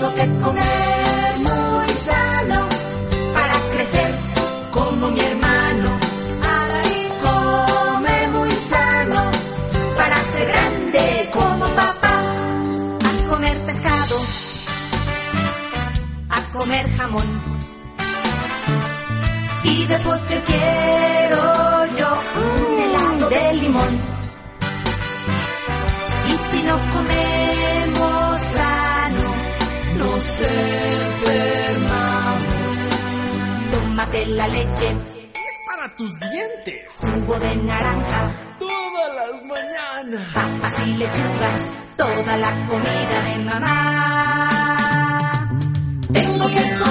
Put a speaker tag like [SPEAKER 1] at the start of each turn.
[SPEAKER 1] Tengo que comer muy sano para crecer como mi hermano. Adaí come muy sano para ser grande como papá. A comer pescado, a comer jamón. Y de postre quiero yo un helado de limón. Y si no comemos sano, nos enfermamos. Tómate la leche,
[SPEAKER 2] es para tus dientes.
[SPEAKER 1] Jugo de naranja,
[SPEAKER 2] todas las mañanas.
[SPEAKER 1] Papas y lechugas, toda la comida de mamá. Tengo que comer